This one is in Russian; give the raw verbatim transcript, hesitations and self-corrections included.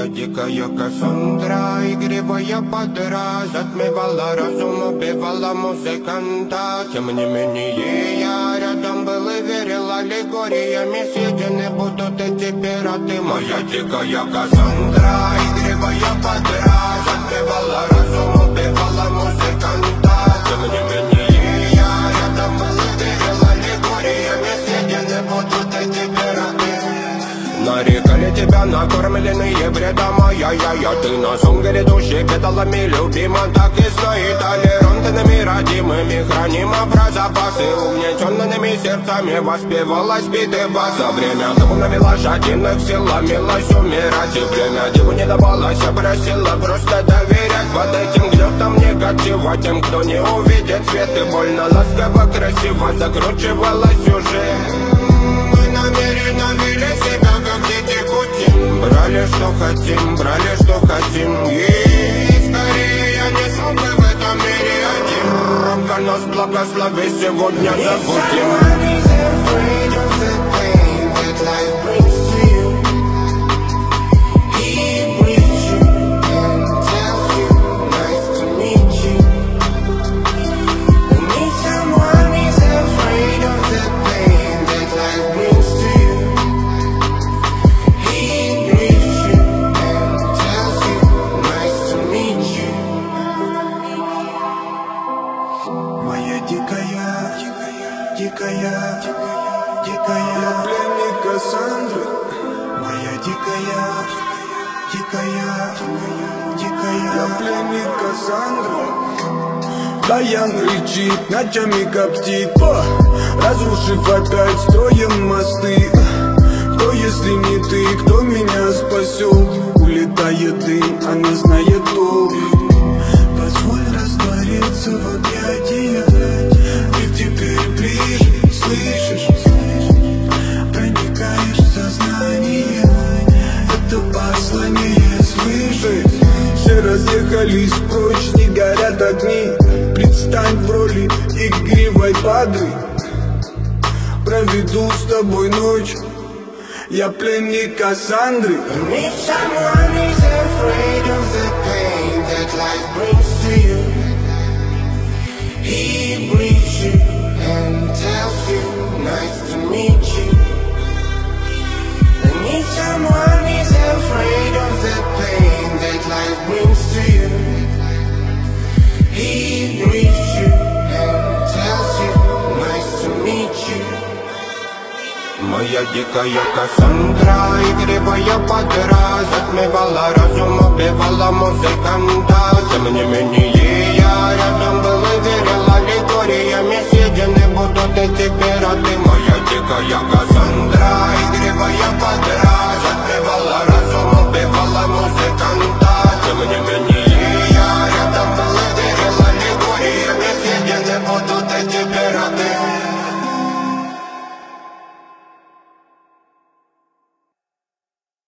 дикая Кассандра, игривая подра, затмевала разум, убивала музыканта. Тем не менее я рядом был и верил аллегориями, съедены будут эти пираты. Моя дикая Кассандра, игривая подра, затмевала разум, убивала музыканта. Тем не менее я рядом был и верил аллегориями, съедены будут эти пираты. Нарекали тебя накормленные бредом, ай-яй-яй, ты на сунгере души педалами любима. Так и знай, толерантными родимыми хранима про запасы, угнетенными сердцами воспевалась биты баса. Время тому навела жадинных сил, ломилась умирать, и время деву не давалось, я просила просто доверять. Под этим гнетом негатива тем, кто не увидит свет, и больно ласково, красиво закручивалась уже. Мы намеренно вели себя как дети Путин. Брали что хотим, брали что хотим. И скорее я не смог бы в этом мире один. Рамка нас благослови, сегодня забудем. Дикая, дикая, дикая, пленник Кассандры. Моя дикая, дикая, дикая, я пленник Кассандры. Баян рычит, ночами коптит, о, разрушив опять строем мосты. Кто, если не ты, кто меня спасет? Улетает дым, она знает толк. Позволь раствориться в объятиях. Теперь ближе, слышишь, проникаешь в сознание. Это послание слышишь. Все разъехались прочь, не горят огни. Предстань в роли игривой падры. Проведу с тобой ночь. Я пленник Кассандры. If someone is afraid of the pain that life brings to you, he brings you and tells you, nice to meet you. And if someone is afraid of the pain that life brings to you, he brings you and tells you, nice to meet you. Моя дикая Кассандра, игривая подра, затмевала разум, убивала музыканта. Тем не менее я рядом был и верил аллегориями, съедены будут эти пираты. Моя дикая Кассандра, игривая подра.